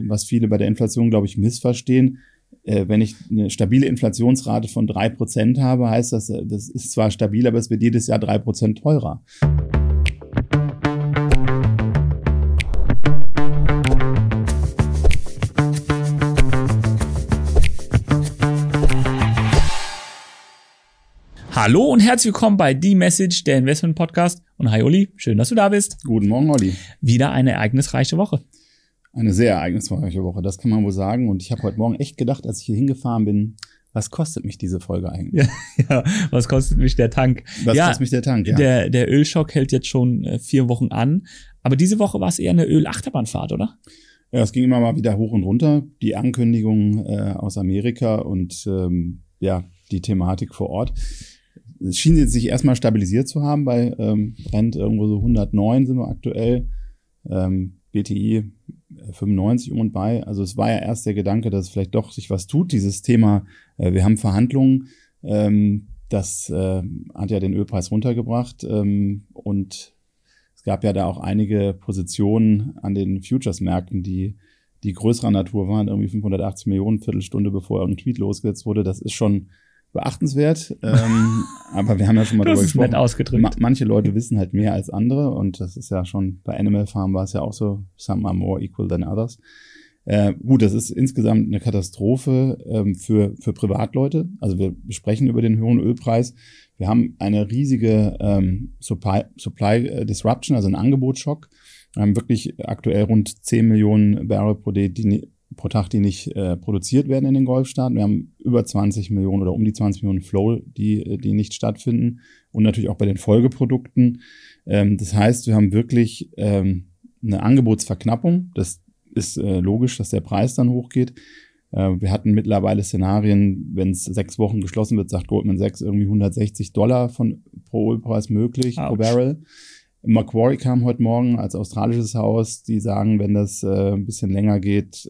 was viele bei der Inflation, glaube ich, missverstehen. Wenn ich eine stabile Inflationsrate von 3% habe, heißt das ist zwar stabil, aber es wird jedes Jahr 3% teurer. Hallo und herzlich willkommen bei The Message, der Investment Podcast. Und hi Uli, schön, dass du da bist. Guten Morgen, Olli. Wieder eine ereignisreiche Woche. Eine sehr ereignisreiche Woche, das kann man wohl sagen. Und ich habe heute Morgen echt gedacht, als ich hier hingefahren bin, was kostet mich diese Folge eigentlich? Ja, was kostet mich der Tank? Kostet mich der Tank, ja. Der Ölschock hält jetzt schon 4 Wochen an. Aber diese Woche war es eher eine Ölachterbahnfahrt, oder? Ja, es ging immer mal wieder hoch und runter. Die Ankündigungen aus Amerika und die Thematik vor Ort. Es schien jetzt sich erstmal stabilisiert zu haben bei Brent irgendwo so 109 sind wir aktuell, BTI 95 um und bei. Also es war ja erst der Gedanke, dass vielleicht doch sich was tut. Dieses Thema, wir haben Verhandlungen, das hat ja den Ölpreis runtergebracht und es gab ja da auch einige Positionen an den Futures-Märkten, die größerer Natur waren, irgendwie 580 Millionen, Viertelstunde bevor irgendein Tweet losgesetzt wurde. Das ist schon beachtenswert, aber wir haben ja schon mal darüber gesprochen. Nett ausgedrückt. Manche Leute wissen halt mehr als andere und das ist ja schon, bei Animal Farm war es ja auch so, some are more equal than others. Gut, das ist insgesamt eine Katastrophe für Privatleute. Also wir sprechen über den hohen Ölpreis. Wir haben eine riesige Supply Disruption, also einen Angebotsschock. Wir haben wirklich aktuell rund 10 Millionen Barrel pro Tag, die nicht produziert werden in den Golfstaaten. Wir haben über 20 Millionen oder um die 20 Millionen Flow, die nicht stattfinden. Und natürlich auch bei den Folgeprodukten. Das heißt, wir haben wirklich eine Angebotsverknappung. Das ist logisch, dass der Preis dann hochgeht. Wir hatten mittlerweile Szenarien, wenn es 6 Wochen geschlossen wird, sagt Goldman Sachs irgendwie $160 pro Ölpreis möglich, pro Barrel. Macquarie kam heute Morgen als australisches Haus, die sagen, wenn das ein bisschen länger geht,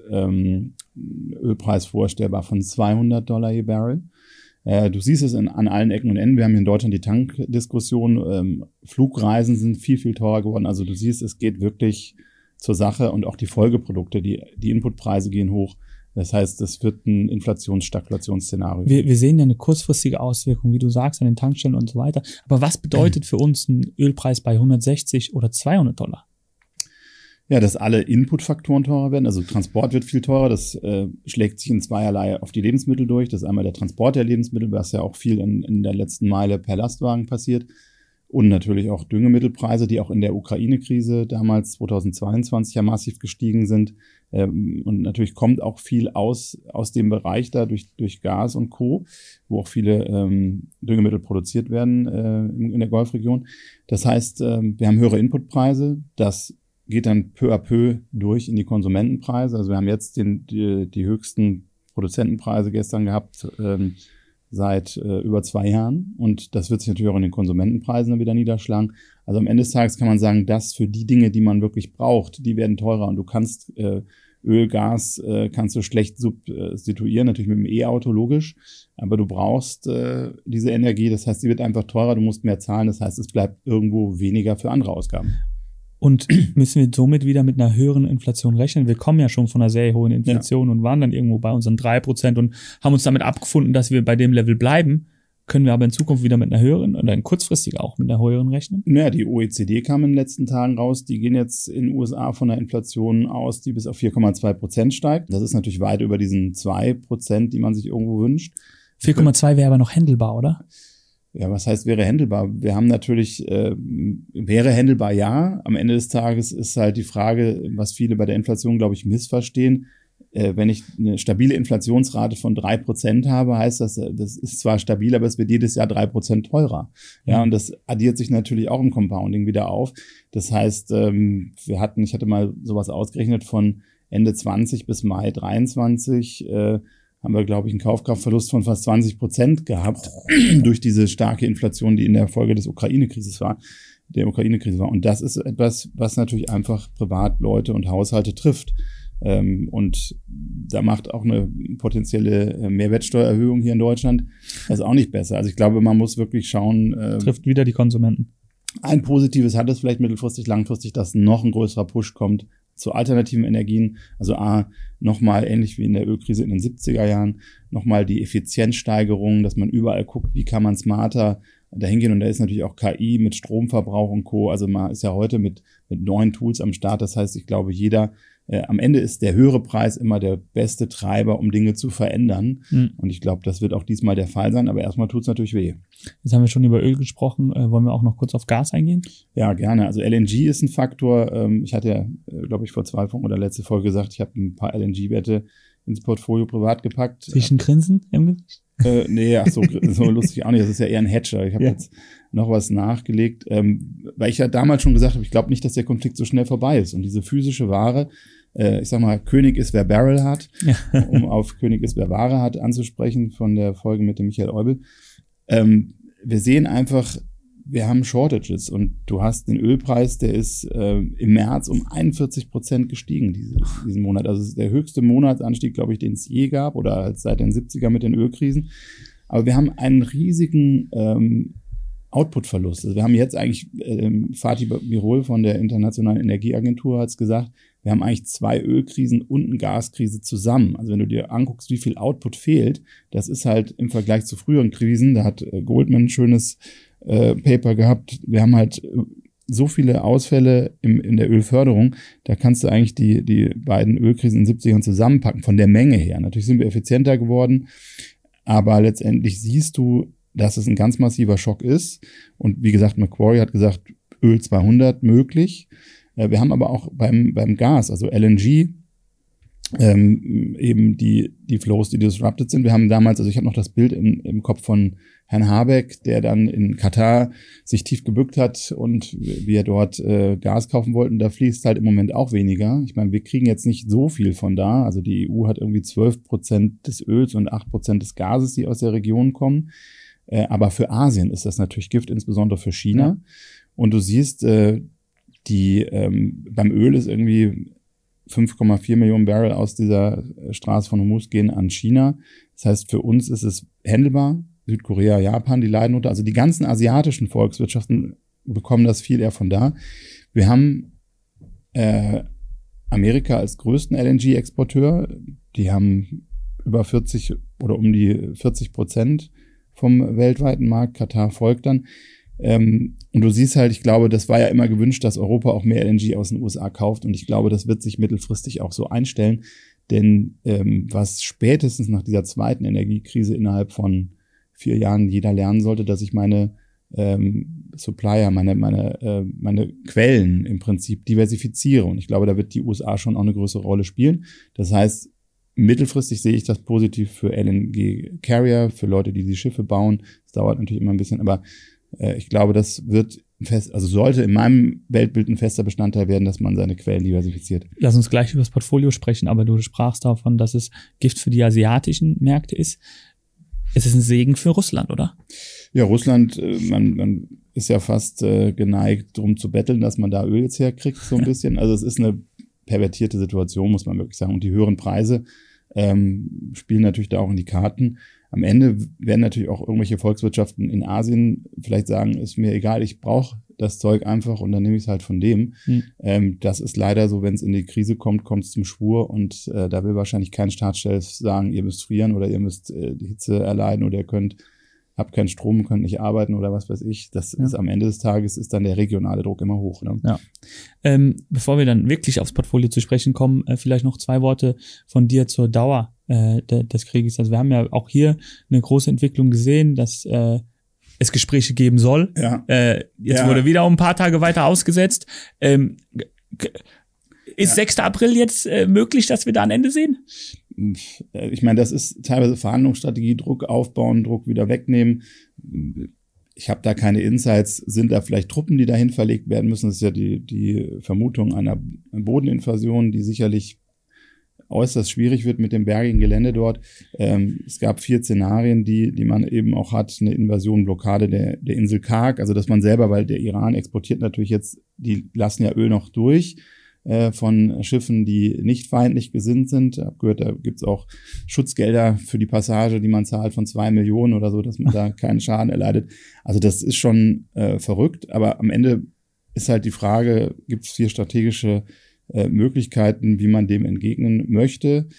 Ölpreis vorstellbar von $200 je Barrel. Du siehst es an allen Ecken und Enden. Wir haben hier in Deutschland die Tankdiskussion. Flugreisen sind viel, viel teurer geworden. Also du siehst, es geht wirklich zur Sache und auch die Folgeprodukte, die Inputpreise gehen hoch. Das heißt, es wird ein Inflationsstagflationsszenario. Wir sehen ja eine kurzfristige Auswirkung, wie du sagst, an den Tankstellen und so weiter. Aber was bedeutet für uns ein Ölpreis bei 160 oder $200? Ja, dass alle Inputfaktoren teurer werden. Also Transport wird viel teurer. Das schlägt sich in zweierlei auf die Lebensmittel durch. Das ist einmal der Transport der Lebensmittel, was ja auch viel in der letzten Meile per Lastwagen passiert. Und natürlich auch Düngemittelpreise, die auch in der Ukraine-Krise damals 2022 ja massiv gestiegen sind. Und natürlich kommt auch viel aus dem Bereich da durch Gas und Co., wo auch viele Düngemittel produziert werden in der Golfregion. Das heißt, wir haben höhere Inputpreise. Das geht dann peu à peu durch in die Konsumentenpreise. Also wir haben jetzt die höchsten Produzentenpreise gestern gehabt, seit über 2 Jahren. Und das wird sich natürlich auch in den Konsumentenpreisen dann wieder niederschlagen. Also am Ende des Tages kann man sagen, dass für die Dinge, die man wirklich braucht, die werden teurer. Und du kannst Öl, Gas kannst du schlecht substituieren, natürlich mit dem E-Auto, logisch. Aber du brauchst diese Energie. Das heißt, die wird einfach teurer, du musst mehr zahlen. Das heißt, es bleibt irgendwo weniger für andere Ausgaben. Und müssen wir somit wieder mit einer höheren Inflation rechnen? Wir kommen ja schon von einer sehr hohen Inflation und waren dann irgendwo bei unseren 3% und haben uns damit abgefunden, dass wir bei dem Level bleiben. Können wir aber in Zukunft wieder mit einer höheren oder in kurzfristig auch mit einer höheren rechnen? Naja, die OECD kam in den letzten Tagen raus. Die gehen jetzt in den USA von einer Inflation aus, die bis auf 4,2% steigt. Das ist natürlich weit über diesen 2%, die man sich irgendwo wünscht. 4,2 wäre aber noch handelbar, oder? Ja, was heißt wäre handelbar? Wir haben natürlich, wäre handelbar, ja. Am Ende des Tages ist halt die Frage, was viele bei der Inflation, glaube ich, missverstehen. Wenn ich eine stabile Inflationsrate von 3% habe, heißt das ist zwar stabil, aber es wird jedes Jahr 3% teurer. Ja, und das addiert sich natürlich auch im Compounding wieder auf. Das heißt, ich hatte mal sowas ausgerechnet von Ende 20 bis Mai 23, haben wir, glaube ich, einen Kaufkraftverlust von fast 20% gehabt durch diese starke Inflation, die in der Folge der Ukraine-Krise war. Und das ist etwas, was natürlich einfach Privatleute und Haushalte trifft. Und da macht auch eine potenzielle Mehrwertsteuererhöhung hier in Deutschland das auch nicht besser. Also ich glaube, man muss wirklich schauen. Trifft wieder die Konsumenten. Ein Positives hat es vielleicht mittelfristig, langfristig, dass noch ein größerer Push kommt zu alternativen Energien. Also nochmal ähnlich wie in der Ölkrise in den 70er Jahren, nochmal die Effizienzsteigerung, dass man überall guckt, wie kann man smarter dahin gehen. Und da ist natürlich auch KI mit Stromverbrauch und Co. Also man ist ja heute mit neuen Tools am Start. Das heißt, ich glaube, am Ende ist der höhere Preis immer der beste Treiber, um Dinge zu verändern. Und ich glaube, das wird auch diesmal der Fall sein. Aber erstmal tut es natürlich weh. Jetzt haben wir schon über Öl gesprochen. Wollen wir auch noch kurz auf Gas eingehen? Ja, gerne. Also LNG ist ein Faktor. Ich hatte ja, glaube ich, vor 2 Folgen oder letzte Folge gesagt, ich habe ein paar LNG-Werte ins Portfolio privat gepackt. Zwischen Grinsen im Gesicht? Nee, ach so lustig auch nicht. Das ist ja eher ein Hedger. Ich habe jetzt noch was nachgelegt, weil ich ja damals schon gesagt habe, ich glaube nicht, dass der Konflikt so schnell vorbei ist. Und diese physische Ware, ich sag mal, König ist, wer Barrel hat, um auf König ist, wer Ware hat anzusprechen von der Folge mit dem Michael Eubel. Wir sehen einfach, wir haben Shortages und du hast den Ölpreis, der ist im März um 41% gestiegen diesen Monat. Also es ist der höchste Monatsanstieg, glaube ich, den es je gab oder halt seit den 70er mit den Ölkrisen. Aber wir haben einen riesigen Outputverlust. Also wir haben jetzt eigentlich, Fatih Birol von der Internationalen Energieagentur hat es gesagt, wir haben eigentlich 2 Ölkrisen und eine Gaskrise zusammen. Also wenn du dir anguckst, wie viel Output fehlt, das ist halt im Vergleich zu früheren Krisen, da hat Goldman ein schönes Paper gehabt. Wir haben halt so viele Ausfälle in der Ölförderung, da kannst du eigentlich die beiden Ölkrisen in den 70ern zusammenpacken, von der Menge her. Natürlich sind wir effizienter geworden, aber letztendlich siehst du, dass es ein ganz massiver Schock ist. Und wie gesagt, Macquarie hat gesagt, Öl 200 möglich. Wir haben aber auch beim Gas, also LNG, eben die Flows, die disrupted sind. Wir haben damals, also ich habe noch das Bild im Kopf von Herrn Habeck, der dann in Katar sich tief gebückt hat und wir dort Gas kaufen wollten. Da fließt halt im Moment auch weniger. Ich meine, wir kriegen jetzt nicht so viel von da. Also die EU hat irgendwie 12% des Öls und 8% des Gases, die aus der Region kommen. Aber für Asien ist das natürlich Gift, insbesondere für China. Ja. Und du siehst, beim Öl ist irgendwie 5,4 Millionen Barrel aus dieser Straße von Hormuz gehen an China. Das heißt, für uns ist es handelbar. Südkorea, Japan, die leiden unter. Also die ganzen asiatischen Volkswirtschaften bekommen das viel eher von da. Wir haben Amerika als größten LNG-Exporteur. Die haben über 40 oder um die 40% vom weltweiten Markt. Katar folgt dann. Und du siehst halt, ich glaube, das war ja immer gewünscht, dass Europa auch mehr LNG aus den USA kauft. Und ich glaube, das wird sich mittelfristig auch so einstellen. Denn was spätestens nach dieser zweiten Energiekrise innerhalb von 4 Jahren jeder lernen sollte, dass ich meine Supplier, meine Quellen im Prinzip diversifiziere. Und ich glaube, da wird die USA schon auch eine größere Rolle spielen. Das heißt, mittelfristig sehe ich das positiv für LNG-Carrier, für Leute, die Schiffe bauen. Das dauert natürlich immer ein bisschen, aber ich glaube, das wird sollte in meinem Weltbild ein fester Bestandteil werden, dass man seine Quellen diversifiziert. Lass uns gleich über das Portfolio sprechen, aber du sprachst davon, dass es Gift für die asiatischen Märkte ist. Es ist ein Segen für Russland, oder? Ja, Russland, man ist ja fast geneigt, darum zu betteln, dass man da Öl jetzt herkriegt, so ein bisschen. Also es ist eine pervertierte Situation, muss man wirklich sagen. Und die höheren Preise spielen natürlich da auch in die Karten. Am Ende werden natürlich auch irgendwelche Volkswirtschaften in Asien vielleicht sagen, ist mir egal, ich brauche das Zeug einfach und dann nehme ich es halt von dem. Das ist leider so, wenn es in die Krise kommt, kommt es zum Schwur und da will wahrscheinlich kein Staatschef sagen, ihr müsst frieren oder ihr müsst die Hitze erleiden oder ihr habt keinen Strom, könnt nicht arbeiten oder was weiß ich. Das ist am Ende des Tages ist dann der regionale Druck immer hoch. Ne? Ja. Bevor wir dann wirklich aufs Portfolio zu sprechen kommen, vielleicht noch 2 Worte von dir zur Dauer des Krieges. Also wir haben ja auch hier eine große Entwicklung gesehen, dass es Gespräche geben soll. Ja. Jetzt wurde wieder um ein paar Tage weiter ausgesetzt. Ist 6. April jetzt möglich, dass wir da ein Ende sehen? Ich meine, das ist teilweise Verhandlungsstrategie, Druck aufbauen, Druck wieder wegnehmen. Ich habe da keine Insights. Sind da vielleicht Truppen, die dahin verlegt werden müssen? Das ist ja die Vermutung einer Bodeninvasion, die sicherlich äußerst schwierig wird mit dem bergigen Gelände dort. Es gab 4 Szenarien, die man eben auch hat. Eine Invasion, Blockade der Insel Karg. Also dass man selber, weil der Iran exportiert natürlich jetzt, die lassen ja Öl noch durch von Schiffen, die nicht feindlich gesinnt sind. Ich habe gehört, da gibt's auch Schutzgelder für die Passage, die man zahlt von 2 Millionen oder so, dass man da keinen Schaden erleidet. Also das ist schon verrückt, aber am Ende ist halt die Frage, gibt es 4 strategische Möglichkeiten, wie man dem entgegnen möchte.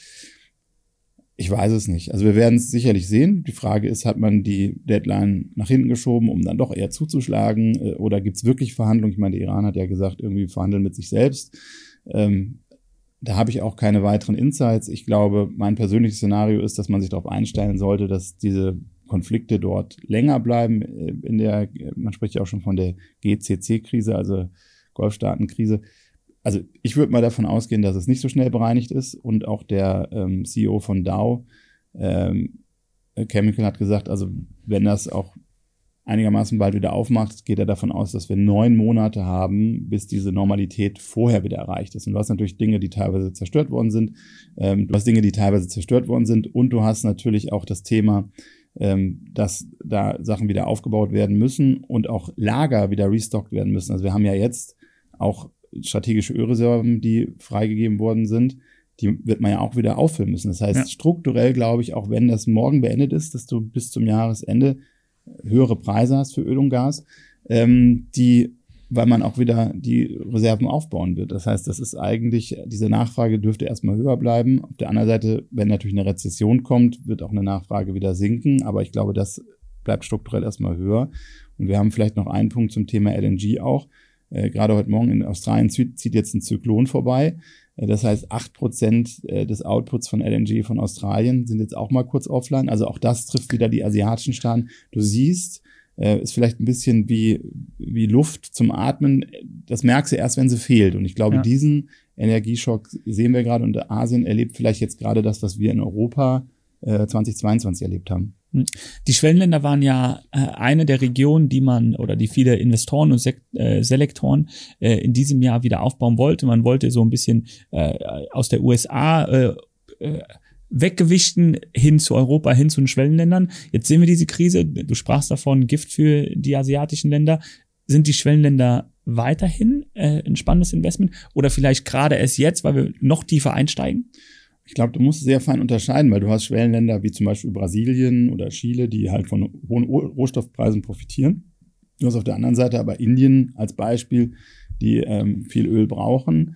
Ich weiß es nicht. Also wir werden es sicherlich sehen. Die Frage ist, hat man die Deadline nach hinten geschoben, um dann doch eher zuzuschlagen? Oder gibt es wirklich Verhandlungen? Ich meine, der Iran hat ja gesagt, irgendwie verhandeln mit sich selbst. Da habe ich auch keine weiteren Insights. Ich glaube, mein persönliches Szenario ist, dass man sich darauf einstellen sollte, dass diese Konflikte dort länger bleiben. Man spricht ja auch schon von der GCC-Krise, also Golfstaatenkrise. Also ich würde mal davon ausgehen, dass es nicht so schnell bereinigt ist, und auch der CEO von Dow Chemical hat gesagt, also wenn das auch einigermaßen bald wieder aufmacht, geht er davon aus, dass wir 9 Monate haben, bis diese Normalität vorher wieder erreicht ist. Und du hast natürlich Dinge, die teilweise zerstört worden sind. Und du hast natürlich auch das Thema, dass da Sachen wieder aufgebaut werden müssen und auch Lager wieder restockt werden müssen. Also wir haben ja jetzt auch strategische Ölreserven, die freigegeben worden sind, die wird man ja auch wieder auffüllen müssen. Das heißt, strukturell glaube ich, auch wenn das morgen beendet ist, dass du bis zum Jahresende höhere Preise hast für Öl und Gas, weil man auch wieder die Reserven aufbauen wird. Das heißt, das ist eigentlich, diese Nachfrage dürfte erstmal höher bleiben. Auf der anderen Seite, wenn natürlich eine Rezession kommt, wird auch eine Nachfrage wieder sinken. Aber ich glaube, das bleibt strukturell erstmal höher. Und wir haben vielleicht noch einen Punkt zum Thema LNG auch. Gerade heute Morgen in Australien zieht jetzt ein Zyklon vorbei. Das heißt, 8% des Outputs von LNG von Australien sind jetzt auch mal kurz offline. Also auch das trifft wieder die asiatischen Staaten. Du siehst, ist vielleicht ein bisschen wie Luft zum Atmen. Das merkst du erst, wenn sie fehlt. Und ich glaube, diesen Energieschock sehen wir gerade. Und Asien erlebt vielleicht jetzt gerade das, was wir in Europa 2022 erlebt haben. Die Schwellenländer waren ja eine der Regionen, die viele Investoren und Selektoren in diesem Jahr wieder aufbauen wollte. Man wollte so ein bisschen aus der USA weggewichten hin zu Europa, hin zu den Schwellenländern. Jetzt sehen wir diese Krise. Du sprachst davon, Gift für die asiatischen Länder. Sind die Schwellenländer weiterhin ein spannendes Investment oder vielleicht gerade erst jetzt, weil wir noch tiefer einsteigen? Ich glaube, du musst sehr fein unterscheiden, weil du hast Schwellenländer wie zum Beispiel Brasilien oder Chile, die halt von hohen Rohstoffpreisen profitieren. Du hast auf der anderen Seite aber Indien als Beispiel, die viel Öl brauchen.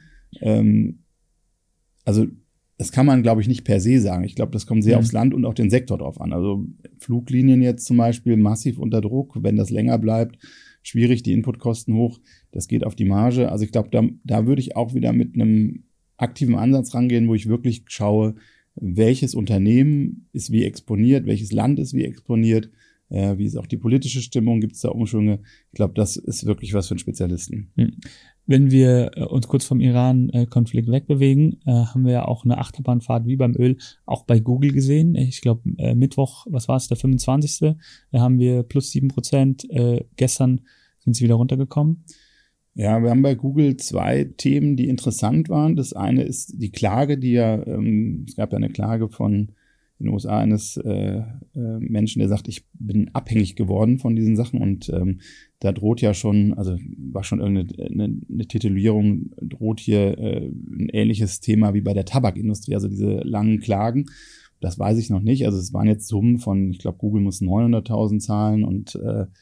Also das kann man, glaube ich, nicht per se sagen. Ich glaube, das kommt sehr aufs Land und auch den Sektor drauf an. Also Fluglinien jetzt zum Beispiel massiv unter Druck, wenn das länger bleibt, schwierig, die Inputkosten hoch, das geht auf die Marge. Also ich glaube, da würde ich auch wieder mit einem aktiven Ansatz rangehen, wo ich wirklich schaue, welches Unternehmen ist wie exponiert, welches Land ist wie exponiert, wie ist auch die politische Stimmung, gibt es da Umschwünge. Ich glaube, das ist wirklich was für einen Spezialisten. Wenn wir uns kurz vom Iran-Konflikt wegbewegen, haben wir ja auch eine Achterbahnfahrt wie beim Öl auch bei Google gesehen. Ich glaube, Mittwoch, was war es, der 25. Da haben wir plus 7%. Gestern sind sie wieder runtergekommen. Ja, wir haben bei Google 2 Themen, die interessant waren. Das eine ist die Klage, es gab ja eine Klage in den USA eines Menschen, der sagt, ich bin abhängig geworden von diesen Sachen, und da droht ja schon, also war schon irgendeine Titulierung, droht hier ein ähnliches Thema wie bei der Tabakindustrie, also diese langen Klagen. Das weiß ich noch nicht. Also es waren jetzt Summen von, ich glaube, Google muss 900.000 zahlen und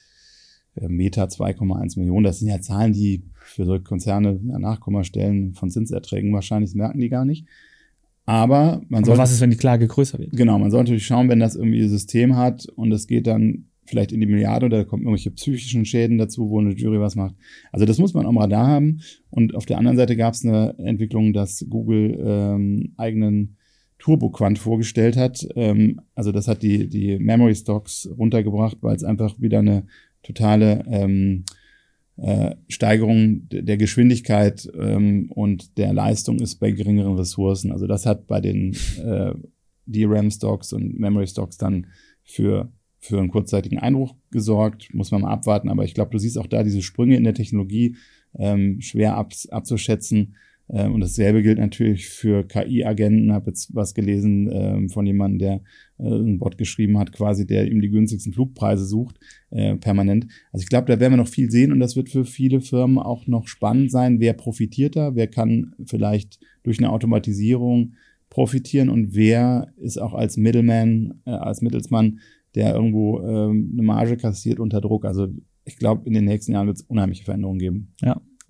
Meta 2,1 Millionen. Das sind ja Zahlen, die für solche Konzerne Nachkommastellen von Zinserträgen wahrscheinlich merken die gar nicht. Aber was ist, wenn die Klage größer wird? Genau, man sollte natürlich schauen, wenn das irgendwie ein System hat und es geht dann vielleicht in die Milliarde oder da kommen irgendwelche psychischen Schäden dazu, wo eine Jury was macht. Also das muss man am Radar haben. Und auf der anderen Seite gab es eine Entwicklung, dass Google eigenen TurboQuant vorgestellt hat. Also das hat die Memory Stocks runtergebracht, weil es einfach wieder eine totale Steigerung der Geschwindigkeit und der Leistung ist bei geringeren Ressourcen. Also das hat bei den DRAM-Stocks und Memory-Stocks dann für einen kurzzeitigen Einbruch gesorgt. Muss man mal abwarten. Aber ich glaube, du siehst auch da diese Sprünge in der Technologie schwer abzuschätzen. Und dasselbe gilt natürlich für KI-Agenten. Habe jetzt was gelesen von jemandem, der einen Bot geschrieben hat, quasi, der ihm die günstigsten Flugpreise sucht, permanent. Also ich glaube, da werden wir noch viel sehen und das wird für viele Firmen auch noch spannend sein. Wer profitiert da? Wer kann vielleicht durch eine Automatisierung profitieren und wer ist auch als Middleman, als Mittelsmann, der irgendwo eine Marge kassiert unter Druck? Also ich glaube, in den nächsten Jahren wird es unheimliche Veränderungen geben. Ja. Und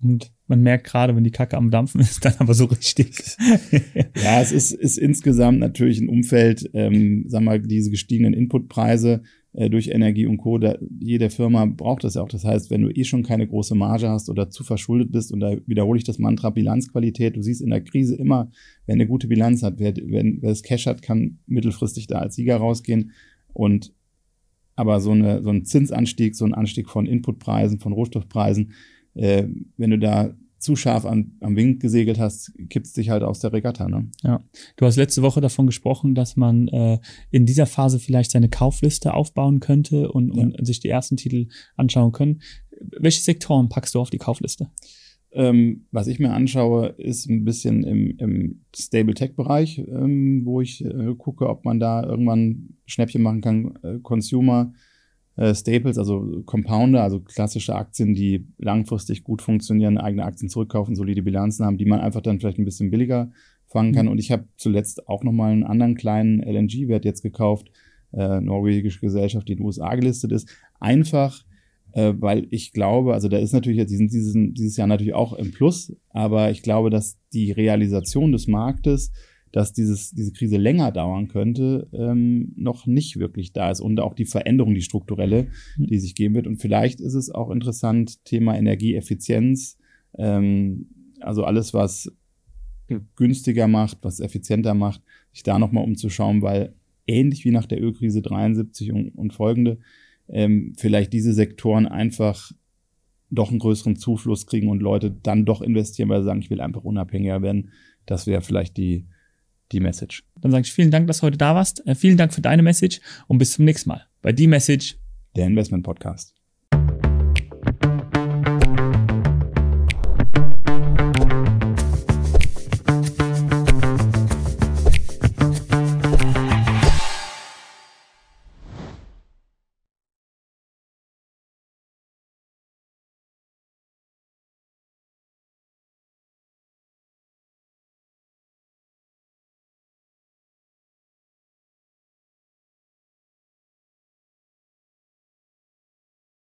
man merkt gerade, wenn die Kacke am Dampfen ist, dann aber so richtig. Ja, es ist insgesamt natürlich ein Umfeld, diese gestiegenen Inputpreise durch Energie und Co. Jede Firma braucht das ja auch. Das heißt, wenn du schon keine große Marge hast oder zu verschuldet bist, und da wiederhole ich das Mantra Bilanzqualität, du siehst in der Krise immer, wer eine gute Bilanz hat, wer das Cash hat, kann mittelfristig da als Sieger rausgehen. Aber so ein Zinsanstieg, so ein Anstieg von Inputpreisen, von Rohstoffpreisen, wenn du da zu scharf am Wind gesegelt hast, kippst dich halt aus der Regatta, ne? Ja. Du hast letzte Woche davon gesprochen, dass man in dieser Phase vielleicht seine Kaufliste aufbauen könnte und sich die ersten Titel anschauen können. Welche Sektoren packst du auf die Kaufliste? Was ich mir anschaue, ist ein bisschen im Stable-Tech-Bereich, wo ich gucke, ob man da irgendwann Schnäppchen machen kann. Consumer Staples, also Compounder, also klassische Aktien, die langfristig gut funktionieren, eigene Aktien zurückkaufen, solide Bilanzen haben, die man einfach dann vielleicht ein bisschen billiger fangen kann. Und ich habe zuletzt auch nochmal einen anderen kleinen LNG-Wert jetzt gekauft, norwegische Gesellschaft, die in den USA gelistet ist. Einfach, weil ich glaube, also da ist natürlich jetzt, die sind dieses Jahr natürlich auch im Plus, aber ich glaube, dass die Realisation des Marktes, dass diese Krise länger dauern könnte, noch nicht wirklich da ist, und auch die Veränderung, die strukturelle, die sich geben wird. Und vielleicht ist es auch interessant, Thema Energieeffizienz, also alles, was günstiger macht, was effizienter macht, sich da nochmal umzuschauen, weil ähnlich wie nach der Ölkrise 73 und folgende, vielleicht diese Sektoren einfach doch einen größeren Zufluss kriegen und Leute dann doch investieren, weil sie sagen, ich will einfach unabhängiger werden. Das wäre vielleicht die Message. Dann sage ich vielen Dank, dass du heute da warst. Vielen Dank für deine Message und bis zum nächsten Mal bei Die Message, der Investment Podcast.